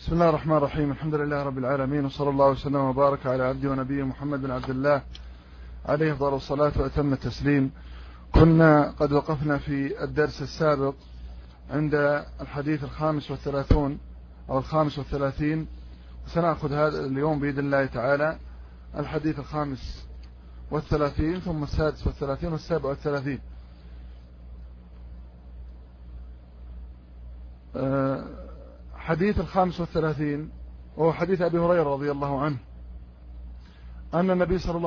بسم الله الرحمن الرحيم. الحمد لله رب العالمين، وصلى الله وسلم وبارك على عبده ونبيه محمد بن عبد الله عليه أفضل الصلاة وأتم التسليم. كنا قد وقفنا في الدرس السابق عند الحديث 35 أو 35، وسنأخذ هذا اليوم بإذن الله تعالى الحديث 35 ثم 36 و37. حديث 35 وهو حديث أبي هريرة رضي الله عنه أن النبي صلى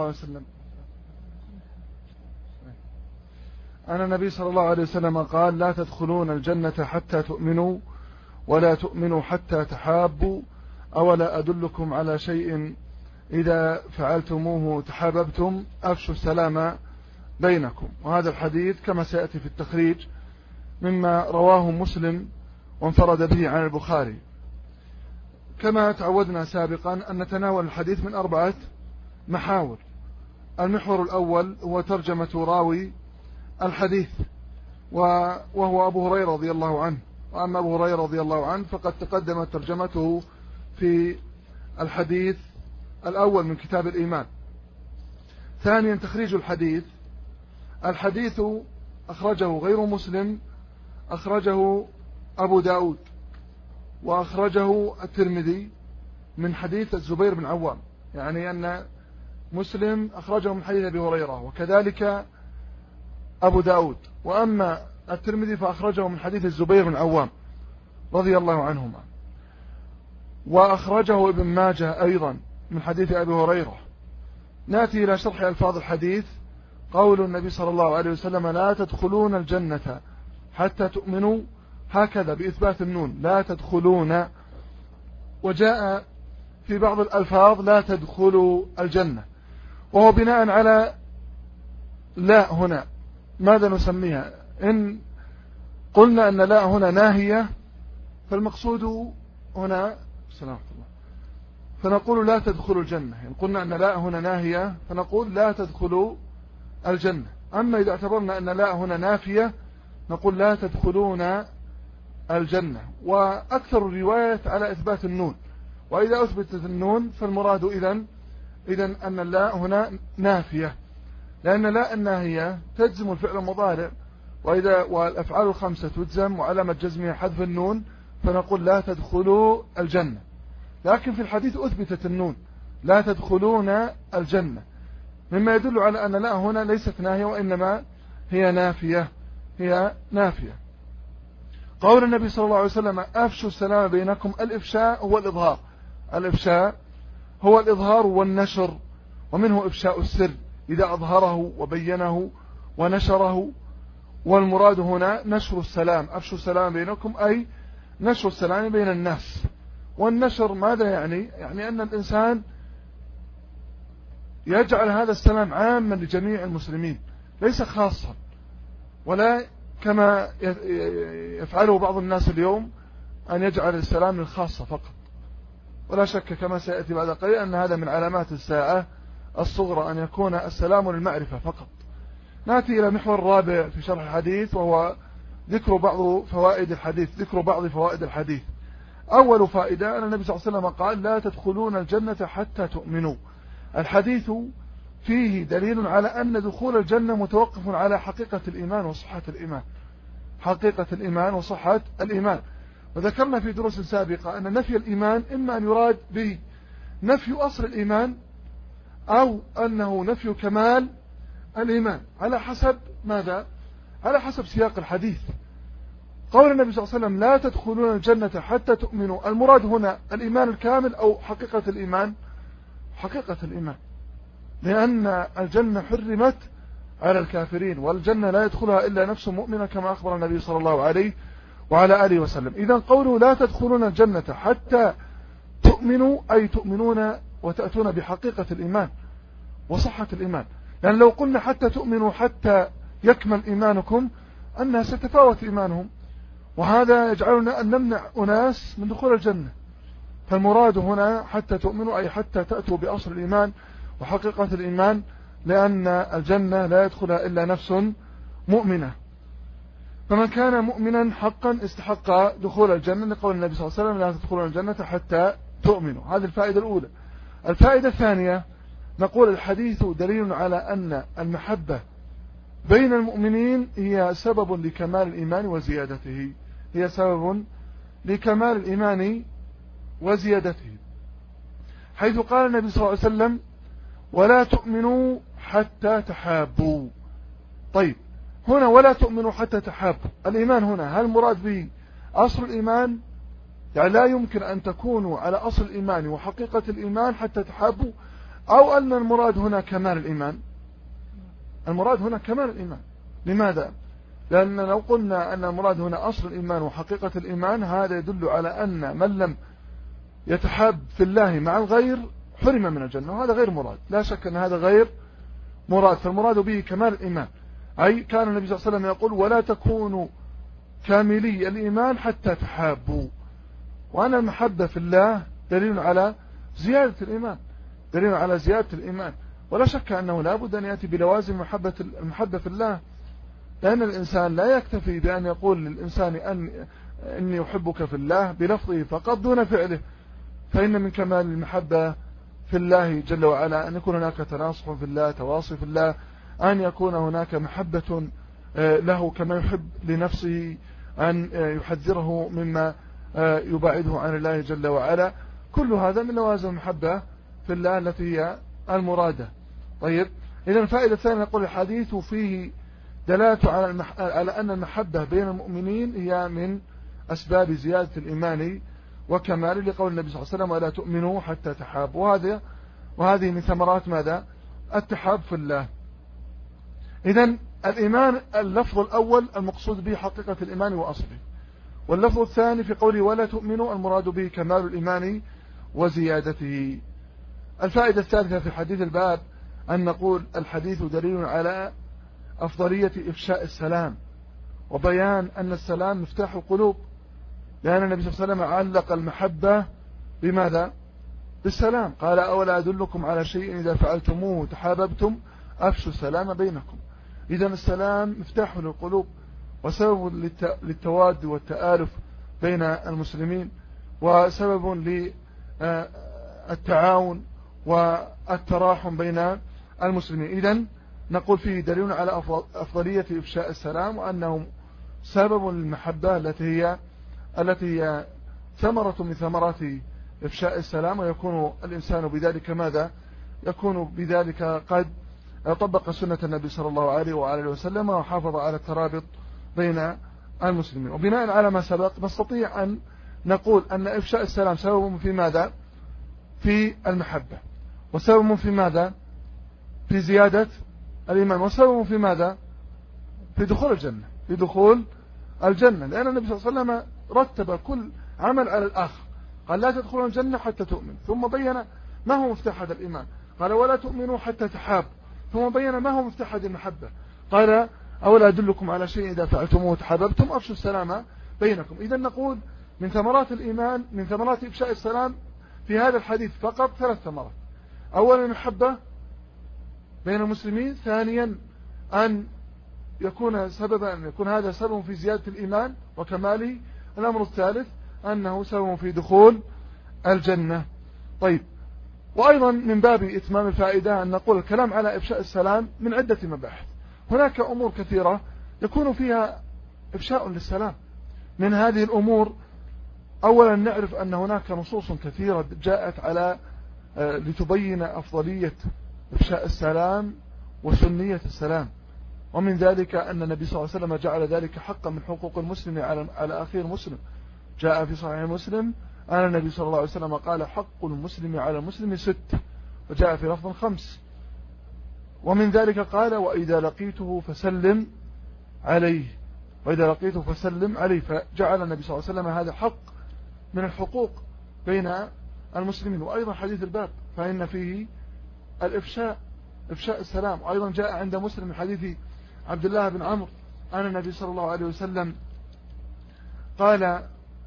الله عليه وسلم قال: لا تدخلون الجنة حتى تؤمنوا ولا تؤمنوا حتى تحابوا، أولا أدلكم على شيء إذا فعلتموه تحاببتم، أفشوا السلام بينكم. وهذا الحديث كما سيأتي في التخريج مما رواه مسلم وانفرد به عن البخاري. كما تعودنا سابقا أن نتناول الحديث من 4 محاور. المحور الأول هو ترجمة راوي الحديث، وهو أبو هريرة رضي الله عنه. وأما أبو هريرة رضي الله عنه فقد تقدمت ترجمته في الحديث الأول من كتاب الإيمان. ثانيا تخريج الحديث. الحديث أخرجه غير مسلم، أخرجه أبو داود وأخرجه الترمذي من حديث الزبير بن عوام، يعني أن مسلم أخرجه من حديث أبي هريرة وكذلك أبو داود، وأما الترمذي فأخرجه من حديث الزبير بن عوام رضي الله عنهما، وأخرجه ابن ماجه أيضا من حديث أبي هريرة. نأتي إلى شرح ألفاظ الحديث. قول النبي صلى الله عليه وسلم: لا تدخلون الجنة حتى تؤمنوا، هكذا بإثبات النون، لا تدخلون. وجاء في بعض الألفاظ لا تدخلوا الجنة، وهو بناء على لا هنا. ماذا نسميها؟ إن قلنا أن لا هنا ناهية فالمقصود هنا سلامة الله، فنقول لا تدخلوا الجنة. إن قلنا أن لا هنا ناهية فنقول لا تدخلوا الجنة. أما إذا اعتبرنا أن لا هنا نافية نقول لا تدخلون الجنة. وأكثر الروايات على إثبات النون، وإذا أثبتت النون فالمراد إذن أن اللا هنا نافية، لأن لا الناهية تجزم الفعل المضارع، والأفعال الخمسة تجزم وعلامة جزمها حذف النون، فنقول لا تدخلوا الجنة. لكن في الحديث أثبتت النون، لا تدخلون الجنة، مما يدل على أن لا هنا ليست ناهية وإنما هي نافية. قول النبي صلى الله عليه وسلم: أفشوا السلام بينكم. الإفشاء هو الإظهار، الإفشاء هو الإظهار والنشر، ومنه إفشاء السر إذا أظهره وبينه ونشره. والمراد هنا نشر السلام. أفشوا السلام بينكم أي نشر السلام بين الناس. والنشر ماذا يعني؟ يعني أن الإنسان يجعل هذا السلام عاما لجميع المسلمين ليس خاصا، ولا كما يفعله بعض الناس اليوم أن يجعل السلام للخاصة فقط. ولا شك كما سيأتي بعد قليل أن هذا من علامات الساعة الصغرى، أن يكون السلام للمعرفة فقط. نأتي إلى المحور الرابع في شرح الحديث، وهو ذكر بعض فوائد الحديث. أول فائدة أن النبي صلى الله عليه وسلم قال: لا تدخلون الجنة حتى تؤمنوا. الحديث فيه دليل على أن دخول الجنة متوقف على حقيقة الإيمان وصحة الإيمان. وذكرنا في دروس سابقة أن نفي الإيمان إما أن يراد به نفي أصل الإيمان أو أنه نفي كمال الإيمان، على حسب ماذا؟ على حسب سياق الحديث. قول النبي صلى الله عليه وسلم: لا تدخلون الجنة حتى تؤمنوا، المراد هنا الإيمان الكامل أو حقيقة الإيمان؟ حقيقة الإيمان، لأن الجنة حرمت على الكافرين، والجنة لا يدخلها إلا نفس مؤمنة كما أخبر النبي صلى الله عليه وعلى آله وسلم. إذن قوله لا تدخلون الجنة حتى تؤمنوا أي تؤمنون وتأتون بحقيقة الإيمان وصحة الإيمان. يعني لو قلنا حتى تؤمنوا حتى يكمل إيمانكم أنها ستتفاوت إيمانهم، وهذا يجعلنا أن نمنع أناس من دخول الجنة. فالمراد هنا حتى تؤمنوا أي حتى تأتوا بأصل الإيمان وحقيقة الإيمان، لأن الجنة لا يدخلها إلا نفس مؤمنة. فمن كان مؤمنا حقا استحق دخول الجنة، لقول النبي صلى الله عليه وسلم لا تدخلون الجنة حتى تؤمنوا. هذه الفائدة الأولى. الفائدة الثانية، نقول الحديث دليل على أن المحبة بين المؤمنين هي سبب لكمال الإيمان وزيادته، هي سبب لكمال الإيمان وزيادته، حيث قال النبي صلى الله عليه وسلم ولا تؤمنوا حتى تحابوا. طيب، هنا ولا تؤمنوا حتى تحابوا، الإيمان هنا هل مراد به أصل الإيمان؟ يعني لا يمكن أن تكونوا على أصل الإيمان وحقيقة الإيمان حتى تحابوا، أو أن المراد هنا كمال الإيمان؟ المراد هنا كمال الإيمان. لماذا؟ لأن لو قلنا أن المراد هنا أصل الإيمان وحقيقة الإيمان، هذا يدل على أن من لم يتحاب في الله مع الغير حرم من الجنة، وهذا غير مراد. لا شك أن هذا غير مراد، فالمراد به كمال الإيمان. أي كان النبي صلى الله عليه وسلم يقول ولا تكونوا كاملي الإيمان حتى تحابوا، وأن المحبة في الله دليل على زيادة الإيمان، دليل على زيادة الإيمان. ولا شك أنه لا بد أن يأتي بلوازم المحبة في الله، لأن الإنسان لا يكتفي بأن يقول للإنسان إني أحبك في الله بلفظه فقط دون فعله، فإن من كمال المحبة في الله جل وعلا أن يكون هناك تناصح في الله، تواصي في الله، أن يكون هناك محبة له كما يحب لنفسه، أن يحذره مما يبعده عن الله جل وعلا. كل هذا من لوازم المحبة في الله التي هي المرادة. طيب، إذن الفائدة الثانية نقول الحديث فيه دلالة على أن المحبة بين المؤمنين هي من أسباب زيادة الإيمان وكمال، لقول النبي صلى الله عليه وسلم ولا تؤمنوا حتى تحابوا، وهذه من ثمرات ماذا؟ التحاب في الله. إذن الإيمان اللفظ الأول المقصود به حقيقة الإيمان وأصله، واللفظ الثاني في قوله ولا تؤمنوا المراد به كمال الإيمان وزيادته. الفائدة الثالثة في حديث الباب أن نقول الحديث دليل على أفضلية إفشاء السلام، وبيان أن السلام مفتاح القلوب، لأن النبي صلى الله عليه وسلم علق المحبة بماذا؟ بالسلام. قال أولا أدلكم على شيء إذا فعلتموه تحاببتم أفشوا السلام بينكم. إذن السلام مفتاح للقلوب وسبب للتواد والتآلف بين المسلمين، وسبب للتعاون والتراحم بين المسلمين. إذن نقول فيه دليل على أفضلية إفشاء السلام، وأنه سبب للمحبة التي هي ثمرة من ثمرات إفشاء السلام، ويكون الإنسان بذلك ماذا؟ يكون بذلك قد طبق سنة النبي صلى الله عليه وآله وسلم وحافظ على الترابط بين المسلمين. وبناء على ما سبق نستطيع أن نقول أن إفشاء السلام سبب في ماذا؟ في المحبة، وسبب في ماذا؟ في زيادة الإيمان، وسبب في ماذا؟ في دخول الجنة، في دخول الجنة، لأن النبي صلى الله عليه وسلم رتب كل عمل على الآخر، قال لا تدخلون الجنة حتى تؤمن، ثم بين ما هو مفتاح هذا الإيمان، قال ولا تؤمنوا حتى تحاب، ثم بين ما هو مفتاح هذه المحبة، قال أولا أدلكم على شيء إذا فعلتموه تحاببتم أفشوا السلام بينكم. إذا نقول من ثمرات الإيمان، من ثمرات إفشاء السلام في هذا الحديث فقط 3 ثمرات. أولا المحبة بين المسلمين، ثانيا أن يكون هذا سبب في زيادة الإيمان وكماله، الأمر الثالث أنه سبب في دخول الجنة. طيب، وأيضا من باب إتمام الفائدة أن نقول الكلام على إفشاء السلام من عدة مباحث. هناك أمور كثيرة يكون فيها إفشاء للسلام. من هذه الأمور أولا نعرف أن هناك نصوص كثيرة جاءت على لتبين أفضلية إفشاء السلام وسنية السلام، ومن ذلك أن النبي صلى الله عليه وسلم جعل ذلك حقا من حقوق المسلم على أخيه المسلم. جاء في صحيح مسلم أن النبي صلى الله عليه وسلم قال حق المسلم على المسلم 6، وجاء في لفظ 5. ومن ذلك قال وإذا لقيته فسلم عليه، وإذا لقيته فسلم عليه، فجعل النبي صلى الله عليه وسلم هذا حق من الحقوق بين المسلمين. وأيضا حديث الباب فإن فيه إفشاء السلام. وأيضا جاء عند مسلم من حديث عبد الله بن عمرو أن النبي صلى الله عليه وسلم قال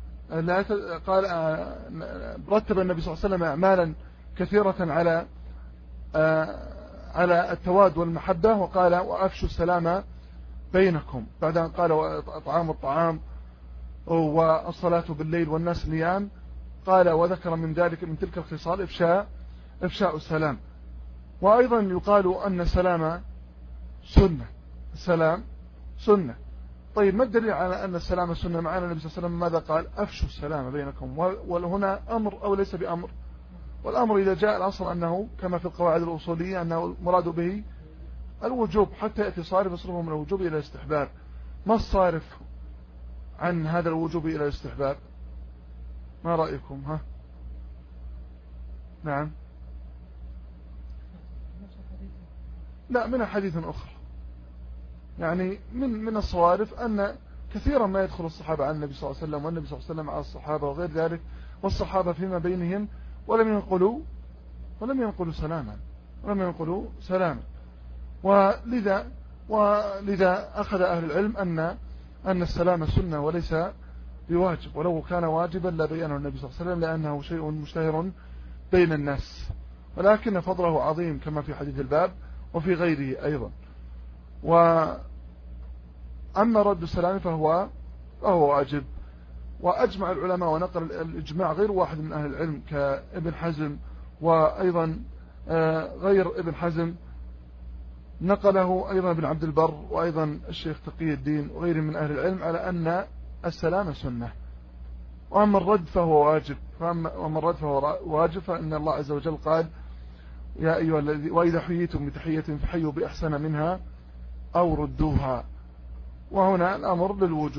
رتب النبي صلى الله عليه وسلم أعمالا كثيرة على التواد والمحبة، وقال وأفشوا السلام بينكم بعد أن قال وإطعام الطعام والصلاة بالليل والناس نيام، قال وذكر من ذلك من تلك الخصال إفشاء السلام. وأيضا يقال أن السلام سنة. السلام سنة. طيب ما الدليل على أن السلام سنة؟ معنا النبي صلى الله عليه وسلم ماذا قال؟ أفشوا السلام بينكم. وهنا أمر أو ليس بأمر؟ والأمر إذا جاء الأصل أنه كما في القواعد الأصولية أنه المراد به الوجوب، حتى يأتي صارف يصرفه من الوجوب إلى الاستحباب. ما الصارف عن هذا الوجوب إلى الاستحباب؟ ما رأيكم؟ ها؟ نعم. لا، من حديث أخرى. يعني من الصوارف أن كثيرا ما يدخل الصحابة على النبي صلى الله عليه وسلم والنبي صلى الله عليه وسلم على الصحابة وغير ذلك، والصحابة فيما بينهم ولم ينقلوا سلاما. ولذا أخذ أهل العلم أن السلام سنة وليس بواجب، ولو كان واجبا لبينه النبي صلى الله عليه وسلم لأنه شيء مشتهر بين الناس، ولكن فضله عظيم كما في حديث الباب وفي غيره أيضا. وأما رد السلام فهو واجب. وأجمع العلماء ونقل الإجماع غير واحد من أهل العلم كابن حزم، وأيضا غير ابن حزم نقله أيضا ابن عبد البر وأيضا الشيخ تقي الدين وغيره من أهل العلم على أن السلام سنة. وأما الرد فهو واجب، فإن الله عز وجل قال يا أيها الذين وإذا حييتم بتحية فحيوا بأحسن منها أو ردوها. وهنا الأمر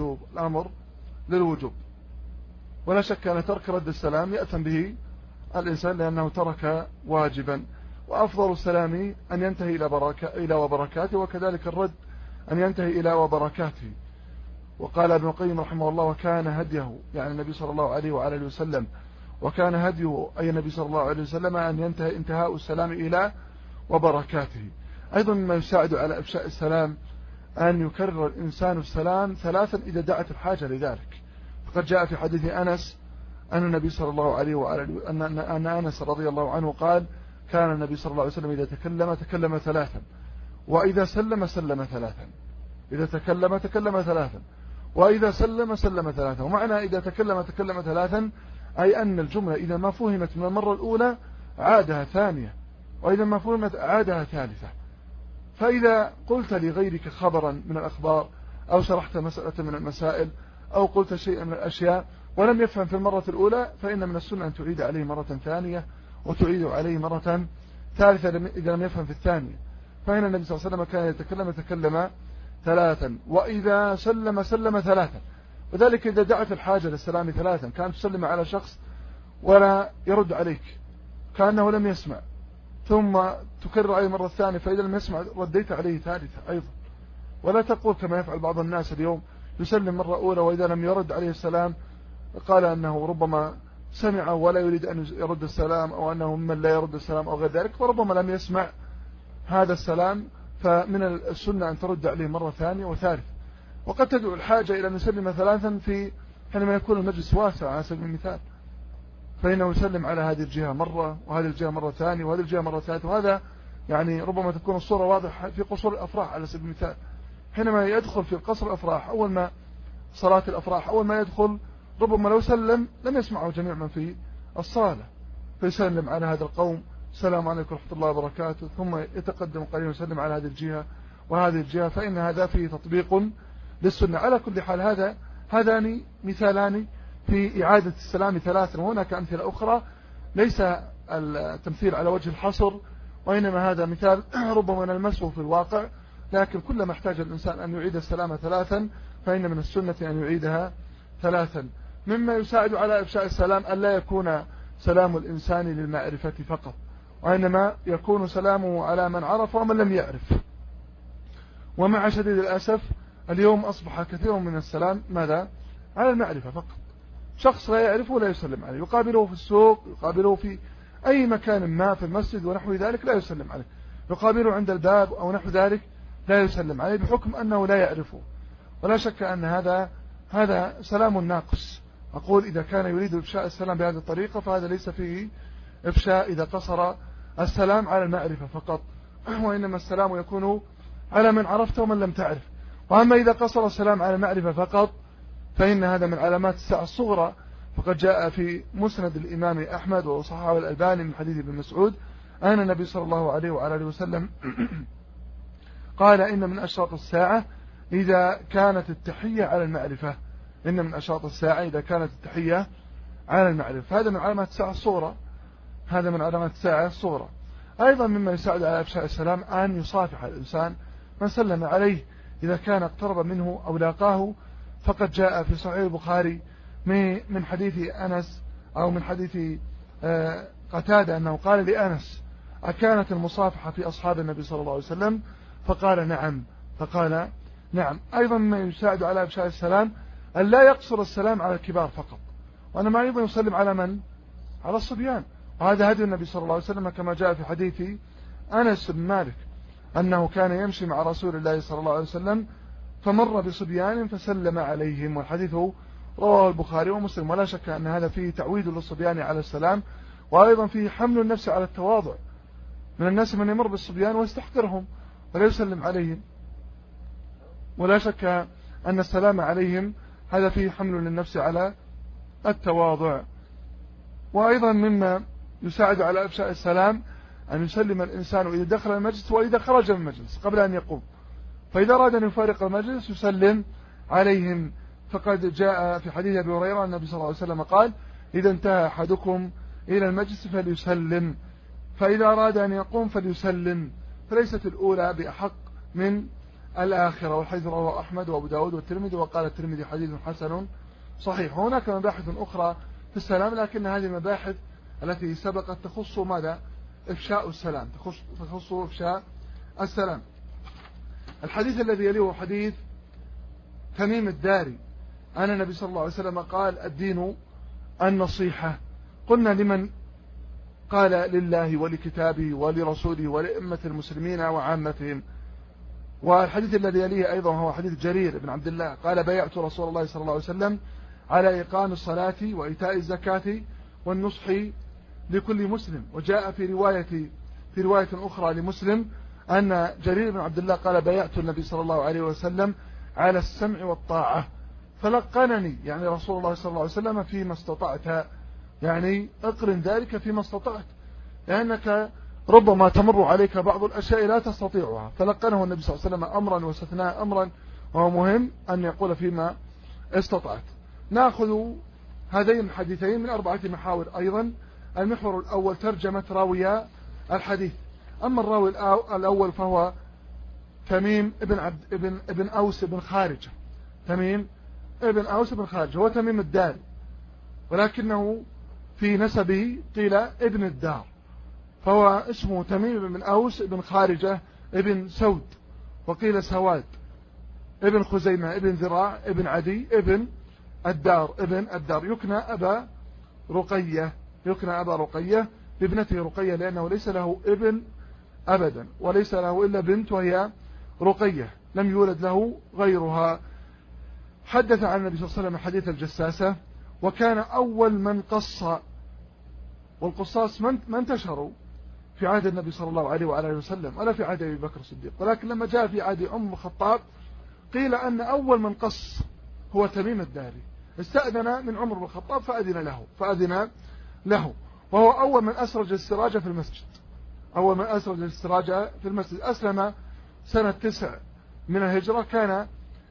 للوجوب. ولا شك أن ترك رد السلام يأثم به الإنسان لأنه ترك واجبا. وأفضل السلام أن ينتهي إلى وبركاته، وكذلك الرد أن ينتهي إلى وبركاته. وقال ابن القيم رحمه الله وكان هديه، يعني النبي صلى الله عليه وعلى وسلم، وكان هديه أي النبي صلى الله عليه وسلم أن ينتهي انتهاء السلام إلى وبركاته. أيضا مما يساعد على إفشاء السلام أن يكرر الإنسان السلام 3 إذا دعت الحاجة لذلك. فقد جاء في حديث أنس أن النبي صلى الله عليه وعلى أن أنس رضي الله عنه قال كان النبي صلى الله عليه وسلم إذا تكلم 3، وإذا سلم 3، إذا تكلم 3، وإذا سلم 3. ومعنى إذا تكلم 3 أي أن الجملة إذا ما فهمت من المرة الأولى عادها ثانية، وإذا ما فهمت عادها ثالثة. فإذا قلت لغيرك خبرا من الأخبار أو شرحت مسألة من المسائل أو قلت شيئا من الأشياء ولم يفهم في المرة الأولى، فإن من السنة أن تعيد عليه مرة ثانية وتعيد عليه مرة ثالثة إذا لم يفهم في الثانية. فإن النبي صلى الله عليه وسلم كان يتكلم 3، وإذا سلم 3. وذلك إذا دعت الحاجة للسلام 3 كان تسلم على شخص ولا يرد عليك كأنه لم يسمع، ثم تكرر عليه مرة ثانية، فإذا لم يسمع رديت عليه ثالثة أيضا. ولا تقول كما يفعل بعض الناس اليوم يسلم مرة أولى وإذا لم يرد عليه السلام قال أنه ربما سمع ولا يريد أن يرد السلام، أو أنه ممن لا يرد السلام أو غير ذلك، فربما لم يسمع هذا السلام. فمن السنة أن ترد عليه مرة ثانية وثالثة. وقد تدعو الحاجة إلى أن يسلم 3 حينما يكون المجلس واسع على سبيل المثال، فإنه يسلم على هذه الجهة مرة وهذه الجهة مرة ثانية وهذه الجهة مرة ثالثة. وهذا يعني ربما تكون الصورة واضحة في قصور الأفراح على سبيل المثال، حينما يدخل في قصر الأفراح أول ما صلاة الأفراح أول ما يدخل ربما لو سلم لم يسمعه جميع من في الصالة، فيسلم على هذا القوم السلام عليكم ورحمة الله وبركاته، ثم يتقدم قليلا ويسلم على هذه الجهة وهذه الجهة، فإن هذا فيه تطبيق للسنة. على كل حال هذان مثالان في إعادة السلام 3، وهناك أمثلة أخرى ليس التمثيل على وجه الحصر، وإنما هذا مثال ربما نلمسه في الواقع، لكن كلما احتاج الإنسان أن يعيد السلام 3 فإن من السنة أن يعيدها 3. مما يساعد على إفشاء السلام أن لا يكون سلام الإنسان للمعرفة فقط، وإنما يكون سلامه على من عرف ومن لم يعرف. ومع شديد الأسف اليوم أصبح كثير من السلام ماذا؟ على المعرفة فقط. شخص لا يعرفه لا يسلم عليه، يقابله في السوق، يقابله في أي مكان ما في المسجد ونحو ذلك لا يسلم عليه، يقابله عند الباب أو نحو ذلك لا يسلم عليه بحكم أنه لا يعرفه. ولا شك أن هذا سلام ناقص. أقول إذا كان يريد إفشاء السلام بهذه الطريقة فهذا ليس فيه إفشاء إذا قصر السلام على المعرفة فقط، وإنما السلام يكون على من عرفته ومن لم تعرف. وأما إذا قصر السلام على المعرفة فقط فإن هذا من علامات الساعة الصغرى، فقد جاء في مسند الإمام أحمد وصححه الألباني من حديث ابن مسعود أن النبي صلى الله عليه وعلى آله وسلم قال إن من أشراط الساعة إذا كانت التحية على المعرفة، إن من أشراط الساعة إذا كانت التحية على المعرفة. هذا من علامات الساعة الصغرى، هذا من علامات الساعة الصغرى. أيضا مما يساعد على إفشاء السلام أن يصافح الإنسان من سلم عليه إذا كان اقترب منه أو لاقاه، فقد جاء في صحيح البخاري من حديث أنس أو من حديث قتادة أنه قال لأنس أكانت المصافحة في أصحاب النبي صلى الله عليه وسلم؟ فقال نعم، فقال نعم. أيضا ما يساعد على إفشاء السلام أن لا يقصر السلام على الكبار فقط، وأنما أيضا يسلم على من؟ على الصبيان. وهذا هدي النبي صلى الله عليه وسلم كما جاء في حديث أنس بن مالك أنه كان يمشي مع رسول الله صلى الله عليه وسلم فمر بصبيان فسلم عليهم، والحديث رواه البخاري ومسلم. ولا شك أن هذا فيه تعويد للصبيان على السلام، وأيضا فيه حمل النفس على التواضع. من الناس من يمر بالصبيان ويستحقرهم ولا يسلم عليهم، ولا شك أن السلام عليهم هذا فيه حمل للنفس على التواضع. وأيضا مما يساعد على إفشاء السلام أن يسلم الإنسان إذا دخل المجلس وإذا خرج من المجلس قبل أن يقوم، فإذا أراد أن يفارق المجلس يسلم عليهم. فقد جاء في حديث أبي هريرة النبي صلى الله عليه وسلم قال إذا انتهى أحدكم إلى المجلس فليسلم، فإذا أراد أن يقوم فليسلم، فليست الأولى بأحق من الآخرة. والحديث رواه أحمد وأبو داود والترمذي، وقال الترمذي حديث حسن صحيح. هناك مباحث أخرى في السلام، لكن هذه المباحث التي سبقت تخص ماذا؟ إفشاء السلام، تخص إفشاء السلام. الحديث الذي يليه حديث تميم الداري أن النبي صلى الله عليه وسلم قال الدين النصيحة. قلنا لمن؟ قال لله ولكتابه ولرسوله ولأئمة المسلمين وعامتهم. والحديث الذي يليه أيضا هو حديث جرير بن عبد الله قال بايعت رسول الله صلى الله عليه وسلم على إقام الصلاة وإيتاء الزكاة والنصح لكل مسلم. وجاء في رواية أخرى لمسلم أن جرير بن عبد الله قال بايعت النبي صلى الله عليه وسلم على السمع والطاعة فلقنني، يعني رسول الله صلى الله عليه وسلم فيما استطعت، يعني اقرن ذلك فيما استطعت، لأنك ربما تمر عليك بعض الأشياء لا تستطيعها. فلقنه النبي صلى الله عليه وسلم أمرا واستثناء أمرا، وهو مهم أن يقول فيما استطعت. نأخذ هذين الحديثين من 4 محاور أيضا. المحور الأول ترجمة راوي الحديث. أما الراوي الأول فهو تميم ابن أوس بن خارجة. تميم ابن أوس بن خارجة هو تميم الداري، ولكنه في نسبه قيل ابن الدار، فهو اسمه تميم بن أوس بن خارجة ابن سود، وقيل سواد، ابن خزيمة، ابن ذراع، ابن عدي، ابن الدار، يكنى أبا رقية بابنته رقية، لأنه ليس له ابن أبدا، وليس له إلا بنت وهي رقية، لم يولد له غيرها. حدث عن النبي صلى الله عليه وسلم حديث الجساسة، وكان أول من قص، والقصاص ما انتشروا في عهد النبي صلى الله عليه وعلى اله وسلم ولا في عهد أبي بكر الصديق، ولكن لما جاء في عهد عمر الخطاب قيل أن أول من قص هو تميم الداري، استأذن من عمر بن الخطاب فأذن له، وهو أول من أسرج السراج في المسجد. أسلم سنة 9 من الهجرة. كان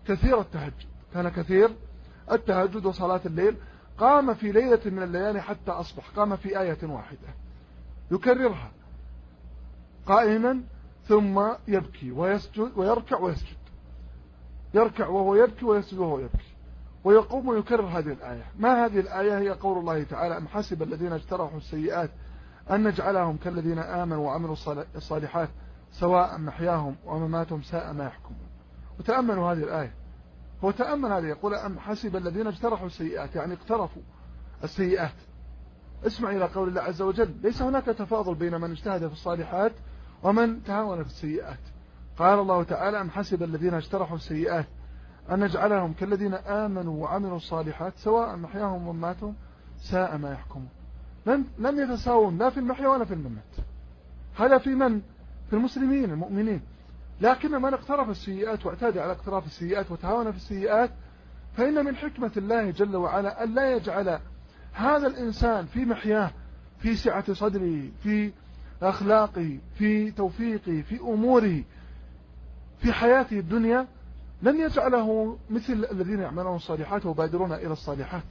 كثير التهجد وصلاة الليل. قام في ليلة من الليالي حتى أصبح، قام في آية واحدة يكررها قائما، ثم يبكي ويسجد ويركع ويسجد، يركع وهو يبكي ويسجد وهو يبكي، ويقوم ويكرر هذه الآية. ما هذه الآية؟ هي قول الله تعالى أم حسب الذين اجترحوا السيئات أن نجعلهم كالذين آمنوا وعملوا الصالحات سواء محياهم ومماتهم ساء ما يحكمون. وتأملوا هذه الآية، هو تأمل هذه، يقول أم حسب الذين اجترحوا السيئات، يعني اقترفوا السيئات. اسمع إلى قول الله عز وجل، ليس هناك تفاضل بين من اجتهد في الصالحات ومن تهاون في السيئات. قال الله تعالى أم حسب الذين اجترحوا السيئات أن نجعلهم كالذين آمنوا وعملوا الصالحات سواء محياهم ومماتهم ساء ما يحكمون. لم يتساوون لا في المحيا ولا في الممات. هذا في من؟ في المسلمين المؤمنين. لكن من اقترف السيئات واعتاد على اقتراف السيئات وتهاون في السيئات، فإن من حكمة الله جل وعلا أن لا يجعل هذا الإنسان في محياه، في سعة صدره، في أخلاقه، في توفيقه، في أموره، في حياته الدنيا، لن يجعله مثل الذين يعملون الصالحات وبادرون إلى الصالحات،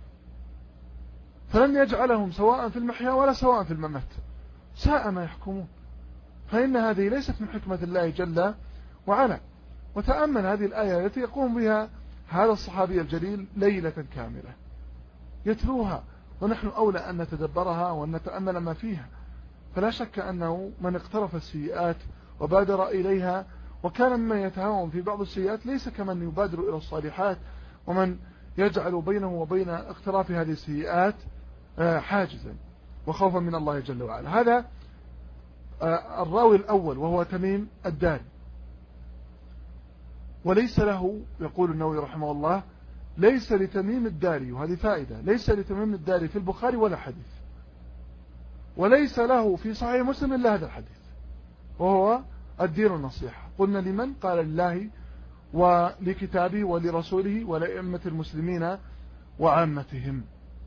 فلن يجعلهم سواء في المحيا ولا سواء في الممات، ساء ما يحكمون. فإن هذه ليست من حكمة الله جل وعلا. وتأمل هذه الآية التي يقوم بها هذا الصحابي الجليل ليلة كاملة يتلوها، ونحن أولى أن نتدبرها وأن نتأمل ما فيها. فلا شك أنه من اقترف السيئات وبادر إليها وكان ممن يتهاون في بعض السيئات ليس كمن يبادر إلى الصالحات ومن يجعل بينه وبين اقتراف هذه السيئات حاجزا وخوفا من الله جل وعلا. هذا الراوي الأول وهو تميم الداري. وليس له، يقول النووي رحمه الله، ليس لتميم الداري، وهذه فائدة، ليس لتميم الداري في البخاري ولا حديث، وليس له في صحيح مسلم إلا هذا الحديث، وهو الدين النصيحة. قلنا لمن؟ قال لله ولكتابه ولرسوله ولأئمة المسلمين وعامتهم.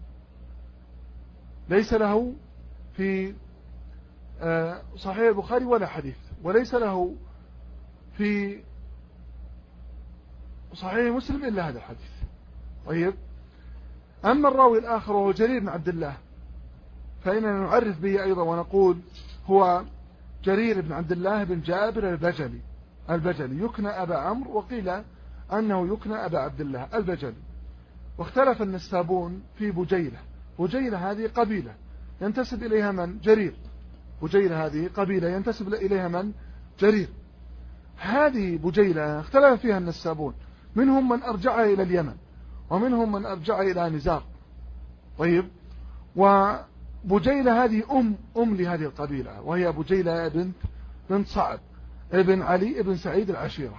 ليس له في صحيح البخاري ولا حديث، وليس له في صحيح مسلم إلا هذا الحديث. طيب، أما الراوي الآخر وهو جرير بن عبد الله، فإننا نعرف به أيضا ونقول هو جرير بن عبد الله بن جابر البجلي، يكنى أبا عمرو، وقيل أنه يكنى أبا عبد الله البجلي. واختلف النسابون في بجيلة. بجيلة هذه قبيلة ينتسب إليها من؟ جرير. بجيلة هذه قبيلة ينتسب إليها من؟ جرير. هذه بجيلة اختلف فيها النسابون، منهم من أرجعها إلى اليمن ومنهم من أرجعها إلى نزار. طيب، وبجيلة هذه أم لهذه القبيلة، وهي بجيلة بنت صعب ابن علي ابن سعيد العشيرة،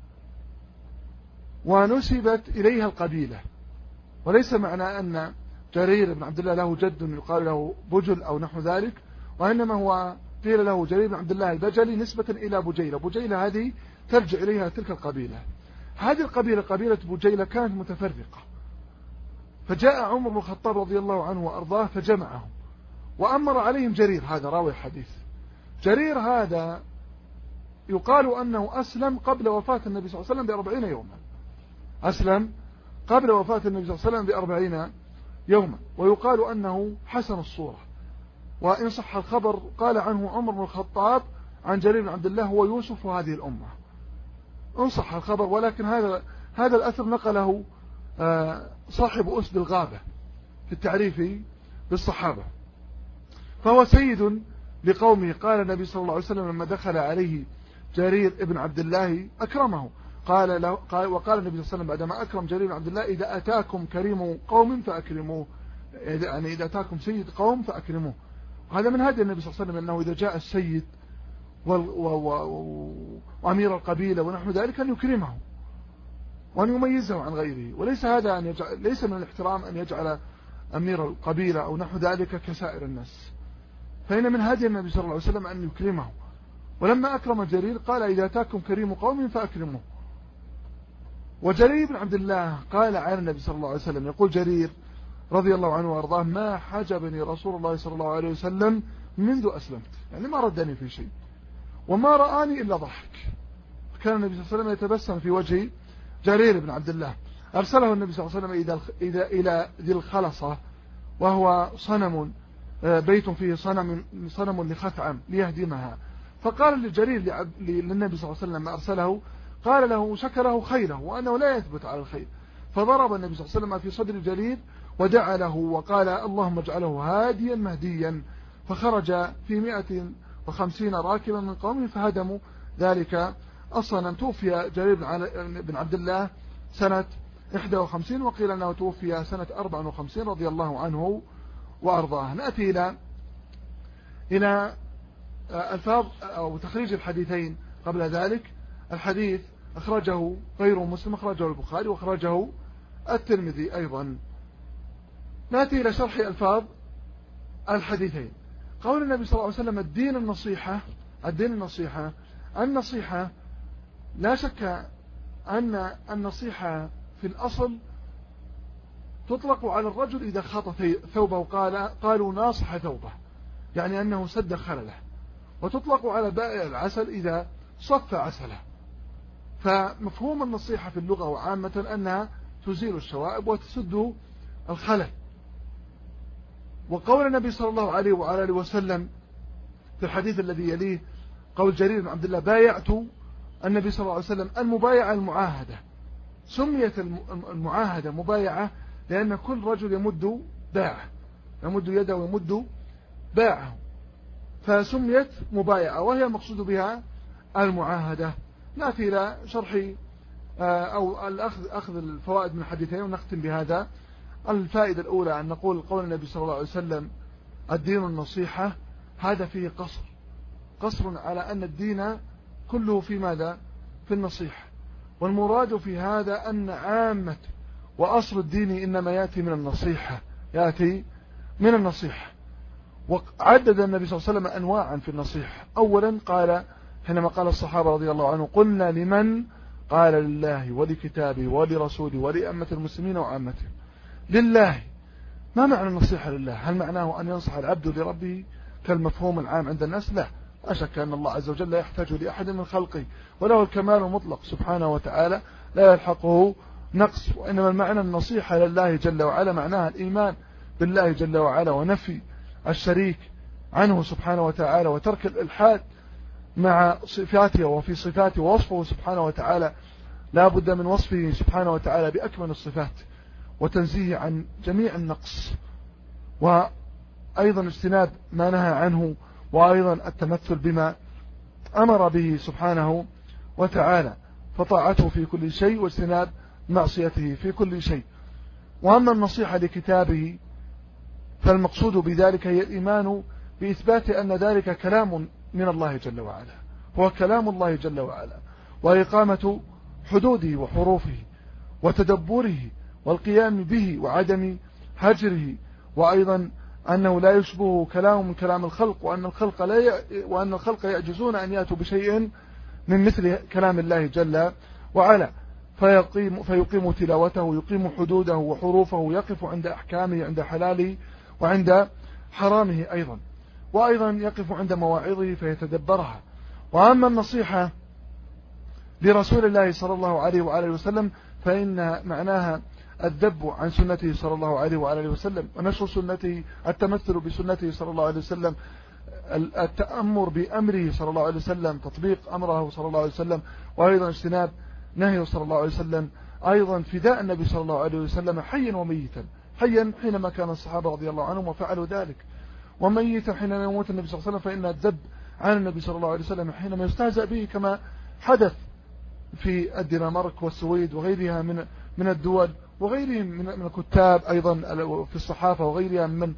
ونسبت إليها القبيلة. وليس معنى أن جرير بن عبد الله له جد يقال له بجل أو نحو ذلك، وإنما هو قيل له جرير بن عبد الله البجلي نسبة إلى بجيلة. بجيلة هذه ترجع إليها تلك القبيلة. هذه القبيلة قبيلة بجيلة كانت متفرقة، فجاء عمر بن الخطاب رضي الله عنه وأرضاه فجمعهم وأمر عليهم جرير، هذا راوي الحديث. جرير هذا يقال أنه أسلم قبل وفاة النبي صلى الله عليه وسلم ب40 يوما، أسلم قبل وفاة النبي صلى الله عليه وسلم ب40 يوما، ويقال أنه حسن الصورة. وإن صح الخبر قال عنه عمر بن الخطاب عن جرير بن عبد الله هو يوسف هذه الأمة، إن صح الخبر. ولكن هذا الأثر نقله صاحب أسد الغابة في التعريف بالصحابة. فهو سيد لقومه. قال النبي صلى الله عليه وسلم لما دخل عليه جرير بن عبد الله أكرمه، وقال النبي صلى الله عليه وسلم بعدما أكرم جرير بن عبد الله: إذا أتاكم كريم قوم فأكرموه، يعني إذا أتاكم سيد قوم فأكرموه. هذا من هدي النبي صلى الله عليه وسلم، أنه إذا جاء السيد وأمير القبيلة ونحو ذلك أن يكرمه وأن يميزه عن غيره. وليس هذا ليس من الاحترام أن يجعل أمير القبيلة أو نحو ذلك كسائر الناس، فإن من هدي النبي صلى الله عليه وسلم أن يكرمه. ولما أكرم جرير قال: إذا أتاكم كريم قوم فأكرموه. وجرير بن عبد الله قال عن النبي صلى الله عليه وسلم، يقول جرير رضي الله عنه وارضاه: ما حجبني رسول الله صلى الله عليه وسلم منذ أسلمت، يعني ما ردني في شيء، وما رآني إلا ضحك. كان النبي صلى الله عليه وسلم يتبسم في وجه جرير بن عبد الله. أرسله النبي صلى الله عليه وسلم إلى ذي الخلصة، وهو صنم، بيت فيه صنم لخثعم ليهدمها. فقال للجرير للنبي صلى الله عليه وسلم ما أرسله، قال له شكره خيره وأنه لا يثبت على الخير. فضرب النبي صلى الله عليه وسلم في صدر جرير ودعا له وقال: اللهم اجعله هاديا مهديا. فخرج في 150 راكبا من قومه فهدموا ذلك الصنم. توفي جرير بن عبد الله سنة 51، وقيل أنه توفي سنة 54 رضي الله عنه وأرضاه. نأتي إلى ألفاظ أو تخريج الحديثين. قبل ذلك الحديث أخرجه غير مسلم، أخرجه البخاري وأخرجه الترمذي أيضا. نأتي إلى شرح ألفاظ الحديثين. قول النبي صلى الله عليه وسلم: الدين النصيحة. النصيحة لا شك أن النصيحة في الأصل تطلق على الرجل إذا خاط ثوبه قالوا ناصح ثوبه، يعني أنه سد خلله، وتطلق على بائع العسل إذا صف عسله. فمفهوم النصيحة في اللغة وعامة أنها تزيل الشوائب وتسد الخلل. وقول النبي صلى الله عليه وآله وسلم في الحديث الذي يليه قول جرير بن عبد الله بايعت النبي صلى الله عليه وسلم المبايعة المعاهدة. سميت المعاهدة مبايعة لأن كل رجل يمد باعه، يمد يده ويمد باعه، فسميت مبايعة، وهي المقصود بها المعاهدة. نأتي إلى شرح أو أخذ الفوائد من الحديثين ونختم بهذا. الفائدة الأولى أن نقول قول النبي صلى الله عليه وسلم الدين النصيحة، هذا فيه قصر على أن الدين كله في ماذا؟ في النصيحة. والمراد في هذا أن عامة وأصل الدين إنما يأتي من النصيحة، يأتي من النصيحة. وعدد النبي صلى الله عليه وسلم أنواعا في النصيحة. أولا قال حينما قال الصحابة رضي الله عنه قلنا لمن؟ قال لله ولكتابه ولرسوله ولأئمة المسلمين وعامتهم. لله، ما معنى النصيحة لله؟ هل معناه أن ينصح العبد لربه كالمفهوم العام عند الناس؟ لا أشك أن الله عز وجل لا يحتاج لأحد من خلقه، وله الكمال المطلق سبحانه وتعالى لا يلحقه نقص. وإنما المعنى النصيحة لله جل وعلا معناها الإيمان بالله جل وعلا ونفي الشريك عنه سبحانه وتعالى وترك الإلحاد مع صفاته وفي صفاته، ووصفه سبحانه وتعالى لا بد من وصفه سبحانه وتعالى بأكمل الصفات وتنزيه عن جميع النقص، وأيضا اجتناب ما نهى عنه، وأيضا التمثل بما أمر به سبحانه وتعالى، فطاعته في كل شيء واجتناب معصيته في كل شيء. وأما النصيحة لكتابه فالمقصود بذلك هي الإيمان بإثبات أن ذلك كلام من الله جل وعلا، هو كلام الله جل وعلا، وإقامة حدوده وحروفه وتدبره والقيام به وعدم هجره، وأيضا أنه لا يشبه كلام من كلام الخلق، وأن الخلق يعجزون أن يأتوا بشيء من مثل كلام الله جل وعلا، فيقيم تلاوته، يقيم حدوده وحروفه، يقف عند أحكامه، عند حلاله وعند حرامه أيضا، وأيضا يقف عند مواعظه فيتدبرها. وأما النصيحة لرسول الله صلى الله عليه وآله وسلم فإن معناها الذب عن سنته صلى الله عليه وآله وسلم، ونشر سنته، التمثل بسنته صلى الله عليه وسلم، التأمر بأمره صلى الله عليه وسلم، تطبيق أمره صلى الله عليه وسلم، وأيضا اجتناب نهيه صلى الله عليه وسلم، أيضا فداء النبي صلى الله عليه وسلم حيا وميتا، حيا حينما كان الصحابة رضي الله عنهم وفعلوا ذلك، وميتا حينما يموت النبي صلى الله عليه وسلم فإن الذب عن النبي صلى الله عليه وسلم حينما يستهزأ به كما حدث في الدنمارك والسويد وغيرها من الدول، وغيرهم من الكتاب أيضا في الصحافة وغيرها من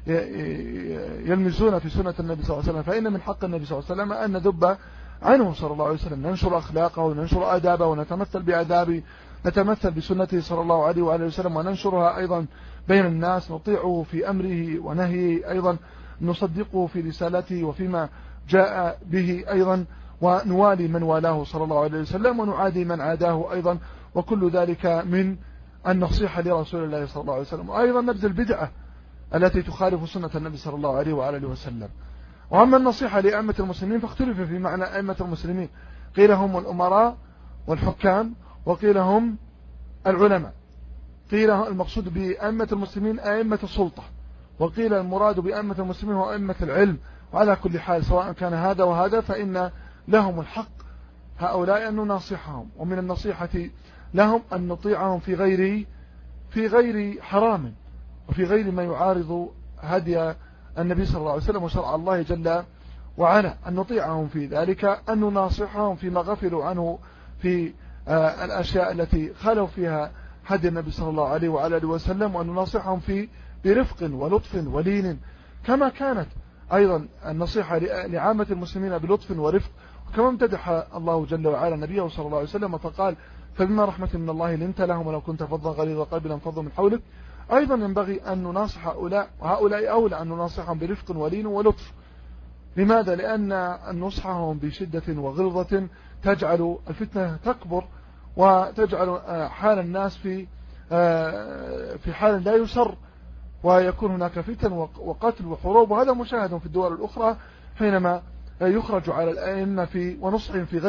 يلمزون في سنة النبي صلى الله عليه وسلم، فإن من حق النبي صلى الله عليه وسلم أن ندب عنه صلى الله عليه وسلم، ننشر أخلاقه وننشر آدابه ونتمثل بآدابه، نتمثل بسنته صلى الله عليه وآله وسلم وننشرها أيضا بين الناس، نطيعه في أمره ونهيه، أيضا نصدقه في رسالته وفيما جاء به أيضا، ونوالي من والاه صلى الله عليه وسلم ونعادي من عاداه أيضا، وكل ذلك من النصيحة لرسول الله صلى الله عليه وسلم. وأيضا نبذ البدعة التي تخالف سنة النبي صلى الله عليه وآله وسلم. وأما النصيحة لأئمة المسلمين فاختلف في معنى أئمة المسلمين، قيل هم الأمراء والحكام، وقيل هم العلماء، قيل المقصود بأئمة المسلمين أئمة السلطة، وقيل المراد بأئمة المسلمين هو أئمة العلم. وعلى كل حال سواء كان هذا وهذا فإن لهم الحق هؤلاء أن نناصحهم، ومن النصيحة لهم أن نطيعهم في غير حرام وفي غير ما يعارض هدي النبي صلى الله عليه وسلم وشرع الله جل وعلا، أن نطيعهم في ذلك، أن نناصحهم فيما غفلوا عنه في الأشياء التي خالوا فيها هدي النبي صلى الله عليه وآله وسلم، وأن نناصحهم برفق ولطف ولين، كما كانت أيضا النصيحة لعامة المسلمين بلطف ورفق، كما امتدح الله جل وعلا نبيه صلى الله عليه وسلم فقال فبما رحمة من الله لنت لهم ولو كنت فظا غليظ القلب لانفضوا من حولك. أيضا ينبغي أن نناصح هؤلاء، وهؤلاء أولى أن نناصحهم برفق ولين ولطف، لماذا؟ لأن نصحهم بشدة وغلظة تجعل الفتنة تكبر، وتجعل حال الناس في حال لا يسر، ويكون هناك فتن وقتل وحروب. وهذا مشاهد في الدول الأخرى حينما يخرج على الأئمة ونصحهم في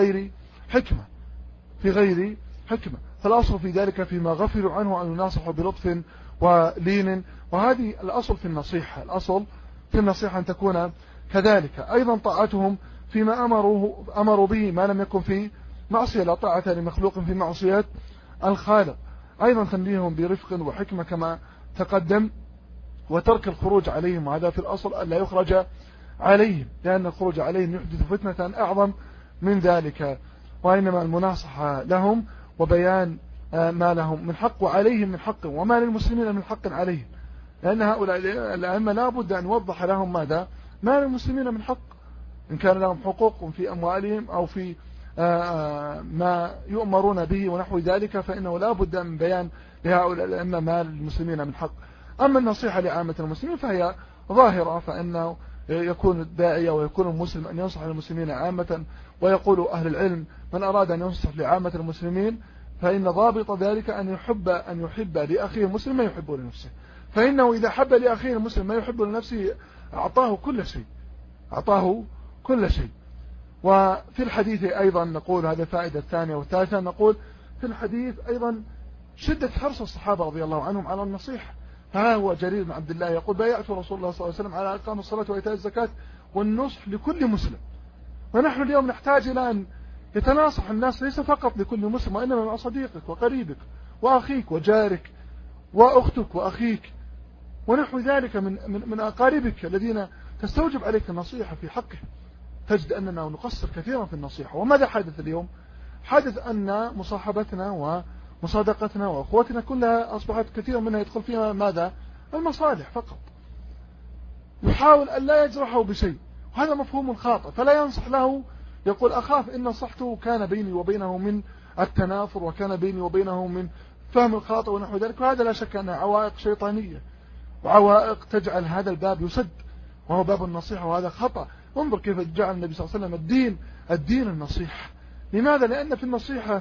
غير حكمة. فالأصل في ذلك فيما غفلوا عنه أن يناصحوا بلطف ولين، وهذه الأصل في النصيحة. الأصل في النصيحة أن تكون كذلك. أيضا طاعتهم فيما أمروا به ما لم يكن في معصية، لا طاعة لمخلوق في معصية الخالق. أيضا تنبيههم برفق وحكمة كما تقدم، وترك الخروج عليهم، وهذا في الأصل ألا يخرج عليهم، لأن الخروج عليهم يحدث فتنة أعظم من ذلك. وإنما المناصحة لهم وبيان ما لهم من حق وعليهم من حق، وما للمسلمين من حق عليهم، لأن هؤلاء الأئمة لا بد أن يوضح لهم ماذا ما للمسلمين من حق، إن كان لهم حقوق في أموالهم أو في ما يؤمرون به ونحو ذلك، فإنه لا بد من بيان لهؤلاء الأئمة ما للمسلمين من حق. أما النصيحة لعامة المسلمين فهي ظاهرة، فإنه يكون الداعية ويكون المسلم أن ينصح المسلمين عامة. ويقول أهل العلم من أراد أن ينصح لعامة المسلمين فإن ضابط ذلك أن يحب لأخيه المسلم ما يحب لنفسه، فإنه إذا حب لأخيه المسلم ما يحب لنفسه أعطاه كل شيء. وفي الحديث أيضا نقول، هذا فائدة الثانية والثالثة، نقول في الحديث أيضا شدة حرص الصحابة رضي الله عنهم على النصيحة. ها هو جرير بن عبد الله يقول بايعت رسول الله صلى الله عليه وسلم على إقام الصلاة وإيتاء الزكاة والنصح لكل مسلم. ونحن اليوم نحتاج إلى أن يتناصح الناس ليس فقط لكل مسلم، وإنما مع صديقك وقريبك وأخيك وجارك وأختك وأخيك ونحو ذلك من أقاربك الذين تستوجب عليك النصيحة في حقهم. تجد أننا نقصر كثيرا في النصيحة. وماذا حدث اليوم؟ حدث أن مصاحبتنا ومصادقتنا وأخوتنا كلها أصبحت كثيرا منها يدخل فيها ماذا؟ المصالح فقط. يحاول أن لا يجرحه بشيء، وهذا مفهوم خاطئ، فلا ينصح له. يقول أخاف إن نصحته كان بيني وبينه من التنافر، وكان بيني وبينه من فهم الخاطئ ونحو ذلك. وهذا لا شك أنها عوائق شيطانية وعوائق تجعل هذا الباب يسد، وهو باب النصيحة، وهذا خطأ. انظر كيف جعل النبي صلى الله عليه وسلم الدين النصيحة. لماذا؟ لأن في النصيحة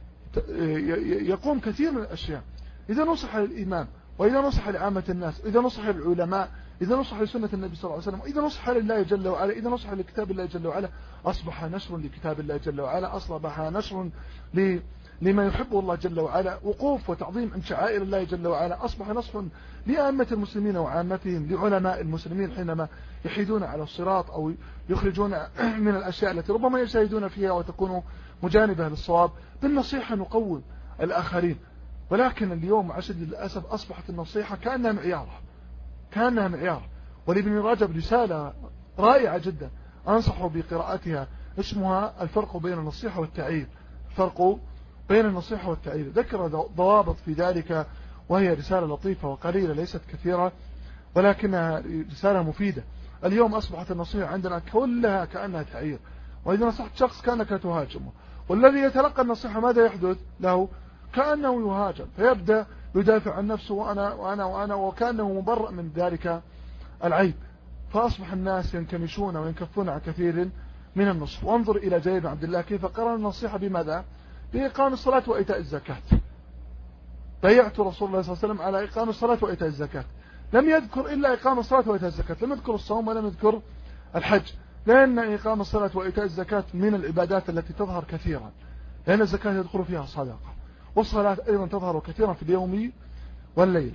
يقوم كثير من الأشياء. إذا نصح للإمام، وإذا نصح لعامة الناس، إذا نصح للعلماء، إذا نصح لسنة النبي صلى الله عليه وسلم، إذا نصح لله جل وعلا، إذا نصح لكتاب الله جل وعلا، أصبح نشر لكتاب الله جل وعلا، أصبح نشر لما يحبه الله جل وعلا، وقوف وتعظيم عند شعائر الله جل وعلا، أصبح نصح لأئمة المسلمين وعامتهم، لعلماء المسلمين حينما يحيدون على الصراط أو يخرجون من الأشياء التي ربما يجتهدون فيها وتكون مجانبة للصواب. بالنصيحة نقوم الآخرين. ولكن اليوم مع شدة الأسف أصبحت النصيحة كأنها معيار. ولابن رجب رسالة رائعة جدا أنصح بقراءتها، اسمها الفرق بين النصيحة والتعيير. الفرق بين النصيحة والتعيير، ذكر ضوابط في ذلك، وهي رسالة لطيفة وقليلة ليست كثيرة، ولكنها رسالة مفيدة. اليوم أصبحت النصيحة عندنا كلها كأنها تعيير، وإذا نصحت شخص كأنك تهاجمه، والذي يتلقى النصيحة ماذا يحدث له؟ كأنه يهاجم، فيبدأ يدافع عن نفسه وأنا وكأنه مبرأ من ذلك العيب. فأصبح الناس ينكمشون وينكفون عن كثير من النصح. وانظر إلى جرير بن عبد الله كيف قرن النصيحة بماذا؟ بإقام الصلاة وإيتاء الزكاة. بايعت رسول الله صلى الله عليه وسلم على إقام الصلاة وإيتاء الزكاة. لم يذكر إلا إقام الصلاة وإيتاء الزكاة، لم يذكر الصوم ولم يذكر الحج، لأن إقام الصلاة وإيتاء الزكاة من العبادات التي تظهر كثيرا، لأن الزكاة يدخل فيها الصدقة، والصلاة أيضا تظهر كثيرا في اليوم والليلة،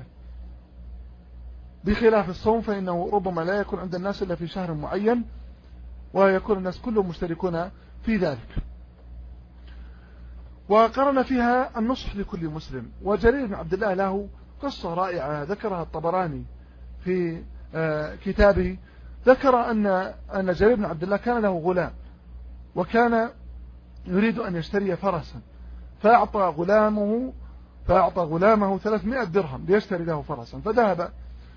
بخلاف الصوم فإنه ربما لا يكون عند الناس إلا في شهر معين، ويكون الناس كلهم مشتركون في ذلك. وقرن فيها النصح لكل مسلم. وجرير بن عبد الله له قصة رائعة ذكرها الطبراني في كتابه. ذكر أن جرير بن عبد الله كان له غلام، وكان يريد أن يشتري فرسا، فأعطى غلامه 300 درهم ليشتري له فرسا. فذهب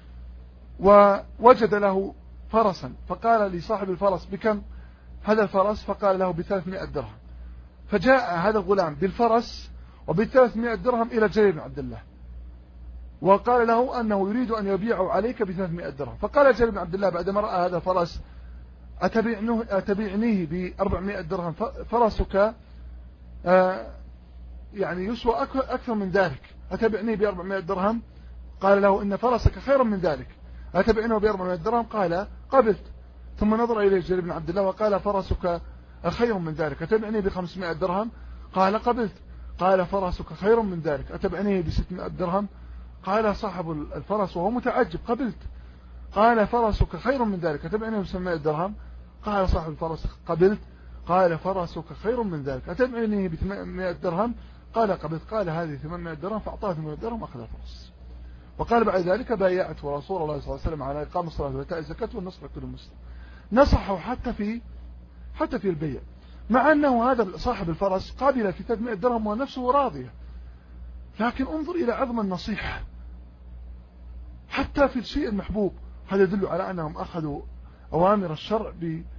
ووجد له فرسا، فقال لصاحب الفرس بكم هذا الفرس؟ فقال له ب300 درهم. فجاء هذا الغلام بالفرس وب300 درهم إلى جرير بن عبد الله، وقال له أنه يريد أن يبيعه عليك ب300 درهم. فقال جرير بن عبد الله بعدما رأى هذا الفرس أتبعنيه ب400 درهم فرسك يعني يسوى أكثر من ذلك، أتبعنيه ب400 درهم؟ قال له إن فرسك خير من ذلك، أتبعنه ب400 درهم؟ قال قبلت. ثم نظر إليه جرير بن عبد الله وقال فرسك خير من ذلك، أتبعنيه ب500 درهم؟ قال قبلت. قال فرسك خير من ذلك، أتبعنيه ب600 درهم؟ قال صاحب الفرس وهو متعجب قبلت. قال فرسك خير من ذلك، أتبعنيه ب700 درهم؟ قال صاحب الفرس قبلت. قال فرسك خير من ذلك، أتبعنيه ب800 درهم؟ قال قبلت. قال هذه 800 درهم، فأعطاه 800 درهم وأخذ الفرس. وقال بعد ذلك بايعت رسول الله صلى الله عليه وسلم على إقام الصلاة وإيتاء الزكاة والنصح لكل مسلم. نصحه حتى في البيع، مع أنه هذا صاحب الفرس قابل في 300 درهم ونفسه راضية، لكن انظر إلى عظم النصيحة حتى في الشيء المحبوب. هذا يدل على أنهم أخذوا أوامر الشرع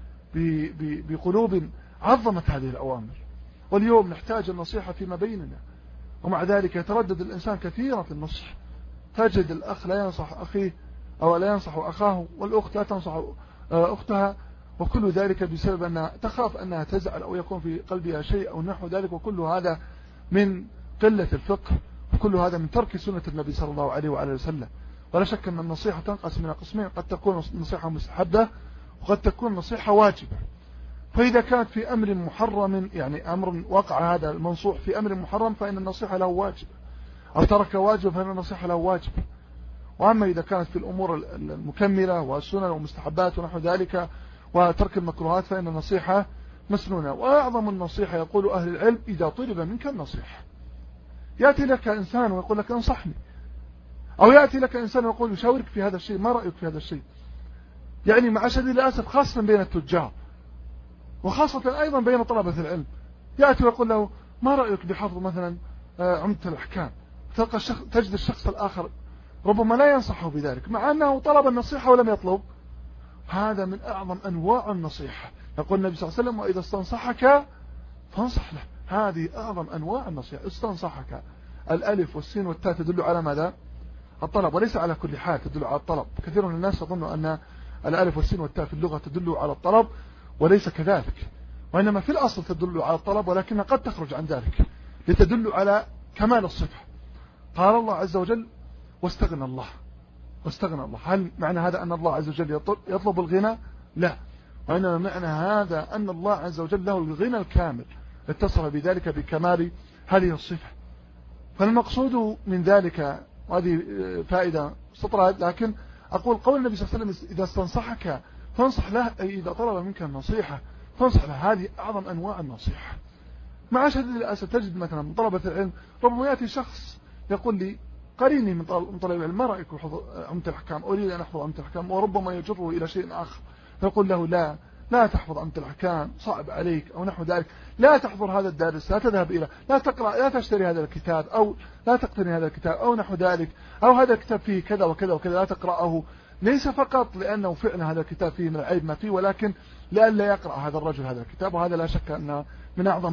بقلوب عظمت هذه الأوامر. واليوم نحتاج النصيحة فيما بيننا، ومع ذلك يتردد الإنسان كثيرا في النصح. تجد الأخ لا ينصح أخيه أو لا ينصح أخاه، والأخت لا تنصح أختها، وكل ذلك بسبب أنها تخاف أنها تزعل أو يكون في قلبها شيء أو نحو ذلك. وكل هذا من قلة الفقه، وكل هذا من ترك سنة النبي صلى الله عليه وعلى وسلم. ولا شك أن النصيحة تنقسم من قسمين، قد تكون نصيحة مستحبة وقد تكون نصيحة واجبة. فإذا كانت في أمر محرم، يعني أمر وقع هذا المنصوح في أمر محرم، فإن النصيحة له واجب، أو ترك واجب فإن النصيحة له واجب. وأما إذا كانت في الأمور المكملة والسنن والمستحبات ونحو ذلك وترك المكروهات فإن النصيحة مسنونة. وأعظم النصيحة يقول أهل العلم إذا طلب منك النصيحة. يأتي لك إنسان ويقول لك انصحني، أو يأتي لك إنسان ويقول يشاورك في هذا الشيء، ما رأيك في هذا الشيء؟ يعني مع شديد الأسف خاصة بين التجار، وخاصة أيضا بين طلبة العلم، يأتي ويقول له ما رأيك بحفظ مثلا عمدة الأحكام؟ تجد الشخص الآخر ربما لا ينصحه بذلك مع أنه طلب النصيحة ولم يطلب. هذا من أعظم أنواع النصيحة. يقول النبي صلى الله عليه وسلم وإذا استنصحك فانصح له. هذه أعظم أنواع النصيحة. استنصحك، الألف والسين والتاء تدل على ماذا؟ الطلب، وليس على كل حال تدل على الطلب. كثير من الناس يظن أن الألف والسين والتاء في اللغة تدل على الطلب، وليس كذلك، وإنما في الأصل تدل على الطلب، ولكنها قد تخرج عن ذلك لتدل على كمال الصفة. قال الله عز وجل واستغنى الله. هل معنى هذا أن الله عز وجل يطلب الغنى؟ لا، وإنما معنى هذا أن الله عز وجل له الغنى الكامل، اتصف بذلك بكمال هذه الصفة. فالمقصود من ذلك، وهذه فائدة سطرت، لكن أقول قول النبي صلى الله عليه وسلم إذا استنصحك فانصح له، أي إذا طلب منك النصيحة فانصح له. هذه أعظم أنواع النصيحة. مع شديد الأسف تجد مثلا من طلبة العلم ربما يأتي شخص يقول لي قريني من طلب العلم ما رأيك بحفظ عمدة الأحكام؟ أريد أن أحفظ عمدة الأحكام، وربما يجره إلى شيء آخر، فيقول له لا تحفظ عمدة الأحكام، صعب عليك أو نحو ذلك، لا تحضر هذا الدرس، لا تذهب إلى، لا تقرأ، لا تشتري هذا الكتاب، أو لا تقتني هذا الكتاب أو نحو ذلك، أو هذا الكتاب فيه كذا وكذا وكذا لا تقرأه. ليس فقط لأنه فعلا هذا الكتاب فيه من العيب ما فيه، ولكن لأن لا يقرأ هذا الرجل هذا الكتاب. وهذا لا شك أنه من أعظم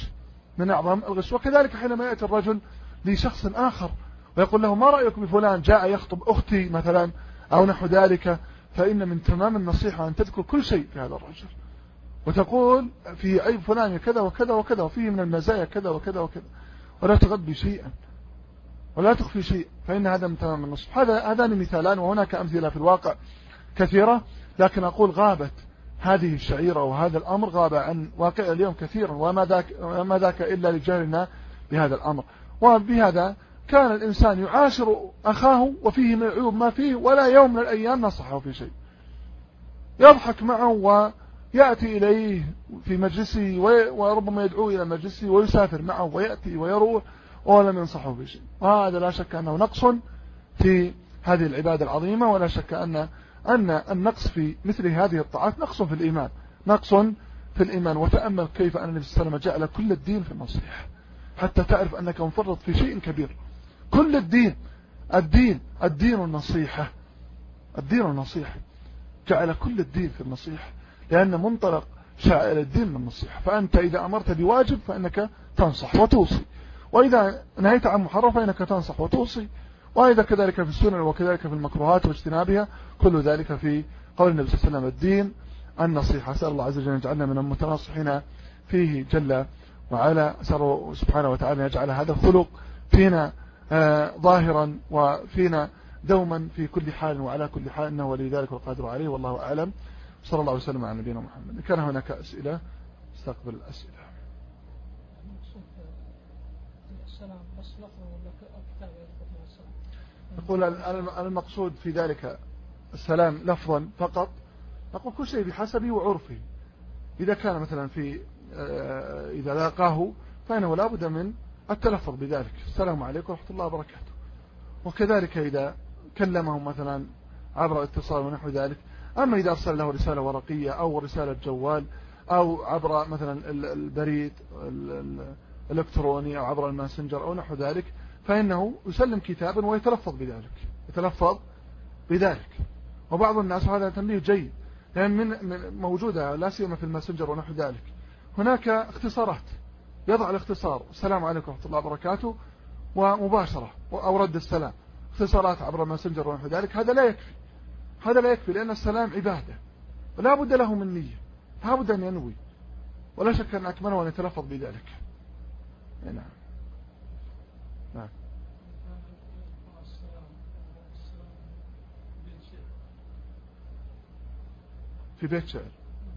الغش. وكذلك حينما يأتي الرجل لشخص آخر ويقول له ما رأيك بفلان جاء يخطب أختي مثلا أو نحو ذلك، فإن من تمام النصيحة أن تذكر كل شيء في هذا الرجل وتقول في عيب فلان كذا وكذا وكذا وفيه من المزايا كذا وكذا وكذا، ولا تغضي شيئا ولا تخفي شيء، فإن هذا من تمام النصح. هذان مثالان، وهناك أمثلة في الواقع كثيرة، لكن أقول غابت هذه الشعيرة وهذا الأمر غاب عن واقع اليوم كثيرا، وما ذاك إلا لجهلنا بهذا الأمر. وبهذا كان الإنسان يعاشر أخاه وفيه من العيوب ما فيه، ولا يوم من الأيام نصحه في شيء، يضحك معه ويأتي إليه في مجلسه وربما يدعو إلى مجلسه ويسافر معه ويأتي ويروح ولم ينصحه في شيء. وهذا لا شك أنه نقص في هذه العبادة العظيمة، ولا شك أن النقص في مثل هذه الطاعات نقص في الإيمان. وتأمل كيف أن النبي صلى الله عليه وسلم جعل كل الدين في النصيحة، حتى تعرف أنك منفرط في شيء كبير. كل الدين النصيحة، جعل كل الدين في النصيحة، لأن منطلق شعائر الدين من النصيحة. فأنت إذا أمرت بواجب فإنك تنصح وتوصي، وإذا نهيت عن محرم فإنك تنصح وتوصي، وإذا كذلك في السنن وكذلك في المكروهات واجتنابها. كل ذلك في قول النبي صلى الله عليه وسلم النصيحة. أسأل الله عز وجل أن يجعلنا من المتناصحين فيه جل وعلا. أسأل سبحانه وتعالى أن يجعل هذا الخلق فينا ظاهرا وفينا دوما في كل حال وعلى كل حال، إنه ولي ذلك والقادر عليه، والله أعلم. صلى الله وسلم على نبينا محمد. كان هناك أسئلة استقبل الأسئلة. نقول المقصود في ذلك السلام لفظا فقط، نقول كل شيء بحسبه وعرفه. إذا كان مثلا في إذا لاقاه فإنه لا بد من التلفظ بذلك، السلام عليكم ورحمة الله وبركاته. وكذلك إذا كلمه مثلا عبر اتصال ونحو ذلك. أما إذا أرسل له رسالة ورقية أو رسالة جوال أو عبر مثلا البريد الإلكتروني أو عبر الماسنجر أو نحو ذلك، فإنه يسلم كتابا ويتلفظ بذلك، يتلفظ بذلك. وبعض الناس، هذا تنبيه جيد، لأن من موجودة لا سيما في الماسنجر ونحو ذلك، هناك اختصارات، يضع الاختصار السلام عليكم ورحمة الله وبركاته ومباشرة أو رد السلام، اختصارات عبر الماسنجر ونحو ذلك. هذا لا يكفي، هذا لا يكفي، لأن السلام عبادة ولا بد له من نية، لا بد أن ينوي، ولا شك أن أكمله أن يتلفظ بذلك. نعم نعم. في بيت شعر.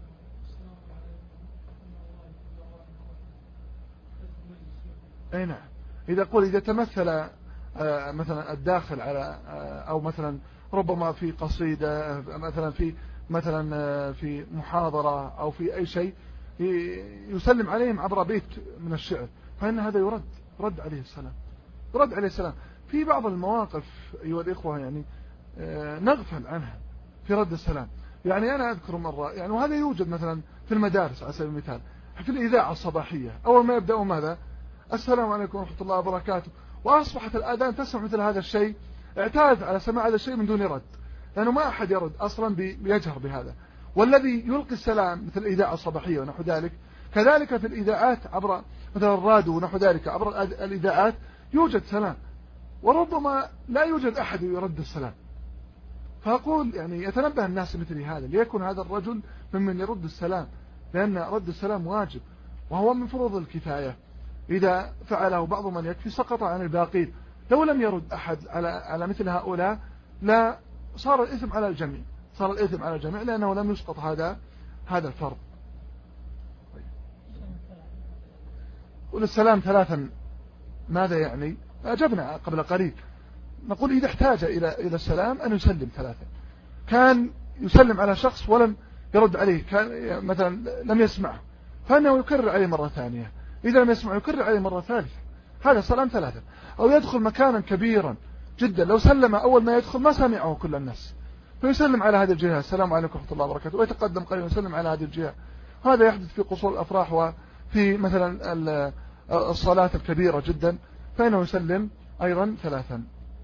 أي نعم. إذا تمثل مثلا الداخل على أو مثلا ربما في قصيدة مثلا في محاضرة أو في أي شيء يسلم عليهم عبر بيت من الشعر، فإن هذا يرد عليه السلام، يرد عليه السلام. في بعض المواقف أيها الإخوة يعني نغفل عنها في رد السلام. يعني أنا أذكر مرة، يعني وهذا يوجد مثلا في المدارس على سبيل المثال، في الإذاعة الصباحية أول ما يبدأوا ماذا؟ السلام عليكم ورحمة الله وبركاته. وأصبحت الآذان تسمع مثل هذا الشيء، اعتاد على سماع هذا الشيء من دون رد، لأنه ما أحد يرد أصلا بيجهر بهذا. والذي يلقي السلام مثل الإذاعة الصباحية ونحو ذلك، كذلك في الإذاعات عبر مثل الراديو ونحو ذلك، عبر الإذاعات يوجد سلام، وربما لا يوجد أحد يرد السلام. فأقول يعني يتنبه الناس مثل هذا، ليكن هذا الرجل ممن يرد السلام، لأن رد السلام واجب وهو من فروض الكفاية. إذا فعله بعض من يكفي سقط عن الباقين. لو لم يرد أحد على مثل هؤلاء لا صار الإثم على الجميع، صار الإثم على الجميع، لأنه لم يسقط هذا الفرض. قل السلام ثلاثا ماذا يعني؟ أجبنا قبل قليل، نقول إذا احتاج إلى السلام أن يسلم ثلاثا. كان يسلم على شخص ولم يرد عليه، كان مثلا لم يسمعه، فإنه يكرر عليه مرة ثانية، إذا لم يسمع يكرر عليه مرة ثالثة، هذا سلام ثلاثا. أو يدخل مكانا كبيرا جدا، لو سلم أول ما يدخل ما سمعه كل الناس، فيسلم على هذه الجهة السلام عليكم ورحمة الله وبركاته، ويتقدم قليلا ويسلم على هذه الجهة. هذا يحدث في قصور الأفراح وفي مثلا الصلاة الكبيرة جدا، فإنه يسلم أيضا ثلاثا.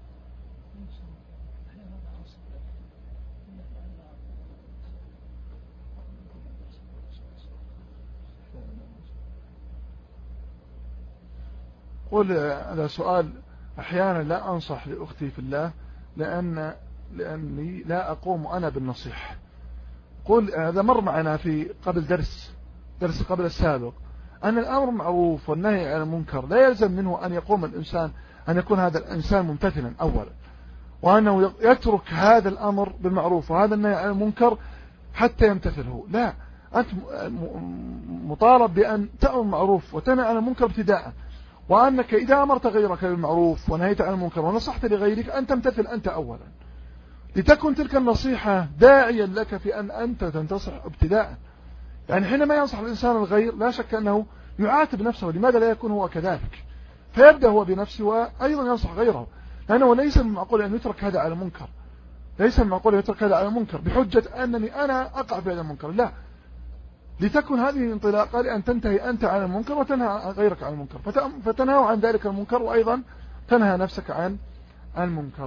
قل هذا سؤال، أحيانا لا أنصح لأختي في الله لأني لا أقوم أنا بالنصيحة. قل هذا مر معنا في درس قبل السابق، أن الأمر معروف والنهي عن المنكر لا يلزم منه أن يقوم الإنسان أن يكون هذا الإنسان ممتثلا أولا، وأنه يترك هذا الأمر بالمعروف وهذا النهي عن المنكر حتى يمتثله. لا، أنت مطالب بأن تأمر بالمعروف وتنهى عن المنكر ابتداء، وأنك إذا أمرت غيرك بالمعروف ونهيت عن المنكر ونصحت لغيرك أن تمتثل أنت أولا، لتكن تلك النصيحة داعيا لك في أن أنت تنتصح ابتداء. يعني حينما ينصح الإنسان الغير لا شك أنه يعاتب نفسه، لماذا لا يكون هو كذلك؟ فيبدأ هو بنفسه وأيضا ينصح غيره، لأنه ليس من معقول أن يترك هذا على المنكر، ليس من معقول أن يترك هذا على المنكر بحجة أنني أنا أقع في هذا المنكر، لا، لتكن هذه انطلاقة لأن تنتهي أنت عن المنكر وتنهى غيرك عن المنكر، فتنهى عن ذلك المنكر وأيضا تنهى نفسك عن المنكر.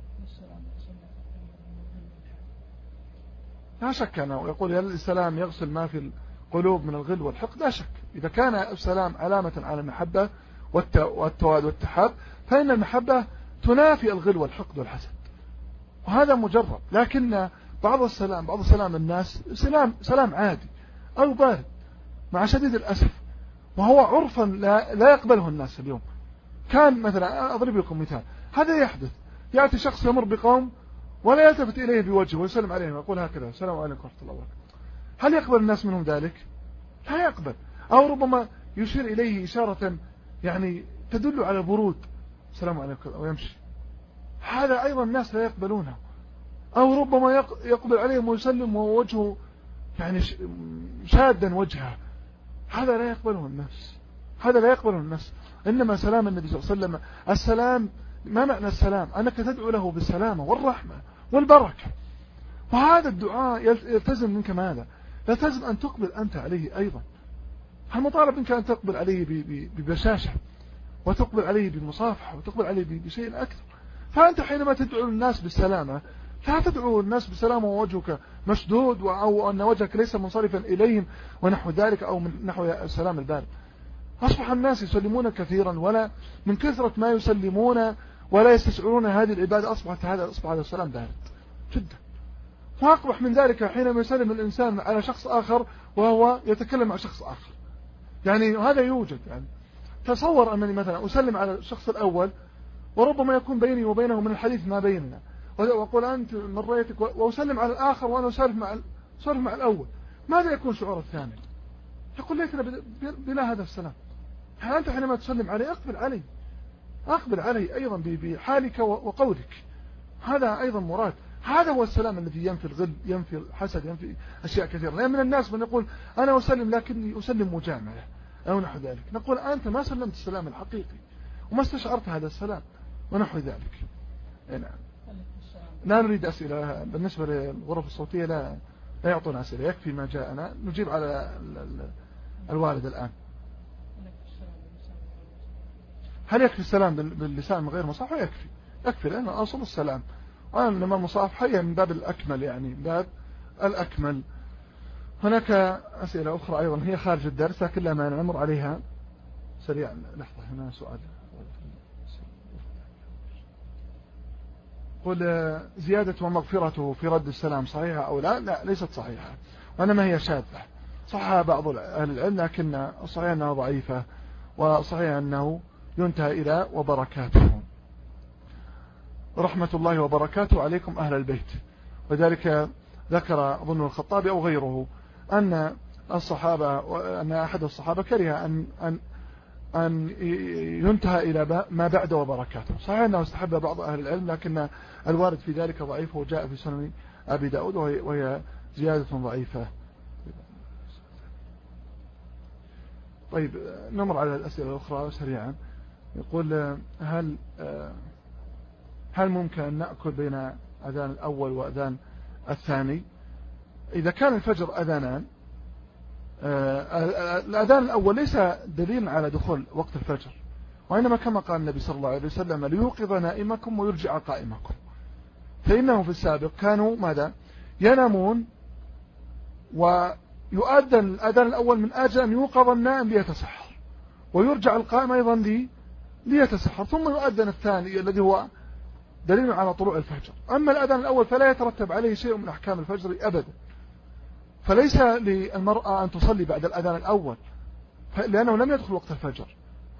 لا شك أنه يقول هل السلام يغسل ما في القلوب من الغل والحقد؟ لا شك، إذا كان السلام علامة على المحبة والتواد والتحاب، فإن المحبة تنافي الغل والحقد والحسد، وهذا مجرد. لكن بعض السلام الناس سلام عادي أو بارد مع شديد الأسف، وهو عرفا لا يقبله الناس اليوم. كان مثلا أضرب لكم مثال، هذا يحدث، يأتي شخص يمر بقوم ولا يلتفت إليه بوجهه ويسلم عليهم ويقول هكذا السلام عليكم ورحمة الله وبركاته، هل يقبل الناس منهم ذلك؟ لا يقبل، أو ربما يشير إليه إشارة يعني تدل على البرود السلام عليكم ويمشي، هذا أيضا الناس لا يقبلونه. أو ربما يقبل عليهم ويسلم ووجهه يعني شادا وجهه، هذا لا يقبله الناس، هذا لا يقبله الناس. إنما سلام النبي صلى الله عليه وسلم، السلام ما معنى السلام؟ أنك تدعو له بالسلامة والرحمة والبركة، وهذا الدعاء يلتزم منك ماذا؟ يلتزم أن تقبل أنت عليه أيضا، المطالب منك أن تقبل عليه ببشاشة، وتقبل عليه بالمصافحة، وتقبل عليه بشيء أكثر. فأنت حينما تدعو الناس بالسلامة لا تدعو الناس بالسلامة ووجهك مشدود، أو أن وجهك ليس منصرفا إليهم ونحو ذلك، أو من نحو السلام البارد. أصبح الناس يسلمون كثيرا، ولا من كثرة ما يسلمون ولا يستشعرون هذه العبادة أصبح هذا السلام بارد جدا. وأقبح من ذلك حينما يسلم الإنسان على شخص آخر وهو يتكلم مع شخص آخر، يعني هذا يوجد. يعني تصور أنني مثلا أسلم على الشخص الأول وربما يكون بيني وبينه من الحديث ما بيننا، وأقول أنت مريتك، وأسلم على الآخر وأنا أسالف مع الأول، ماذا يكون شعور الثاني؟ يقول ليتنا بلا هذا السلام. أنت حينما تسلم عليه أقبل عليه أيضا بحالك وقولك، هذا أيضا مراد. هذا هو السلام الذي ينفي الغل، ينفي الحسد، ينفي أشياء كثيرة. لأن من الناس من يقول أنا أسلم لكني أسلم مجاملة أو نحو ذلك، نقول أنت ما سلمت السلام الحقيقي وما استشعرت هذا السلام ونحو ذلك. نعم. لا نريد أسئلة بالنسبة للغرف الصوتية، لا يعطونا أسئلة، يكفي ما جاءنا، نجيب على الوالد الآن. هل يكفي السلام باللسان من غير مصافحة؟ يكفي لأنه أصل السلام، إنما المصافحة هي من باب الأكمل، يعني من باب الأكمل. هناك أسئلة أخرى أيضا هي خارج الدرس لكن لا مانع نمر عليها سريعا. لحظة، هنا سؤال. قل زيادة ومغفرته في رد السلام صحيحة أو لا؟ لا، ليست صحيحة، وإنما هي شاذة. صحها بعض أهل العلم لكن الصحيح أنها ضعيفة، وصحيح أنه ينتهى إلى وبركاته. رحمة الله وبركاته عليكم أهل البيت. وذلك ذكر أظن الخطابي أو غيره أن أحد الصحابة كره أن ينتهى إلى ما بعد وبركاته. صحيح أنه استحب بعض أهل العلم لكن الوارد في ذلك ضعيف، وجاء في سنن أبي داود وهي زيادة ضعيفة. طيب نمر على الأسئلة الأخرى سريعا. يقول هل ممكن أن نأكل بين أذان الأول وأذان الثاني؟ إذا كان الفجر أذانان، الأذان الأول ليس دليل على دخول وقت الفجر، وإنما كما قال النبي صلى الله عليه وسلم ليوقظ نائمكم ويرجع قائمكم، فإنه في السابق كانوا ماذا؟ ينامون ويؤذن الأذان الأول من أجل أن يوقظ النائم ليتسحر، ويرجع القائم أيضا ليتسحر، ثم يؤذن الثاني الذي هو دليل على طلوع الفجر. أما الأذان الأول فلا يترتب عليه شيء من أحكام الفجر أبدا، فليس للمرأة أن تصلي بعد الأذان الأول لأنه لم يدخل وقت الفجر.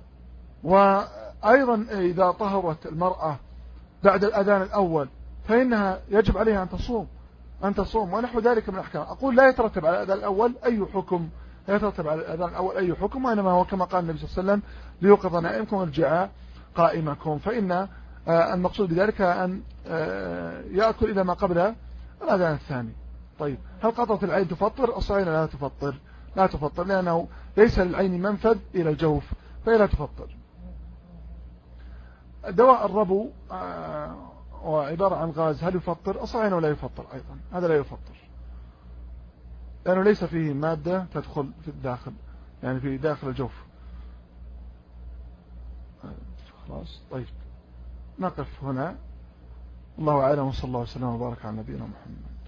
وأيضا إذا طهرت المرأة بعد الأذان الأول فإنها يجب عليها أن تصوم ونحو ذلك من الأحكام. أقول لا يترتب على الأذان الأول أي حكم، لا يترتب على الأذان الأول أي حكم، وإنما هو كما قال النبي صلى الله عليه وسلم ليوقظ نائمكم ويرجع قائمكم، فإن المقصود بذلك أن يأكل إلى ما قبل الأذان الثاني. طيب هل قطرة العين تفطر؟ الصحيح لا تفطر لأنه ليس للعين منفذ إلى الجوف فهي لا تفطر. دواء الربو وعبارة عن غاز هل يفطر؟ الصحيح أنه لا يفطر أيضا، هذا لا يفطر لأنه ليس فيه مادة تدخل في الداخل، يعني في داخل الجوف. خلاص طيب نقف هنا. الله أعلم، وصلى الله وسلم وبارك على نبينا محمد.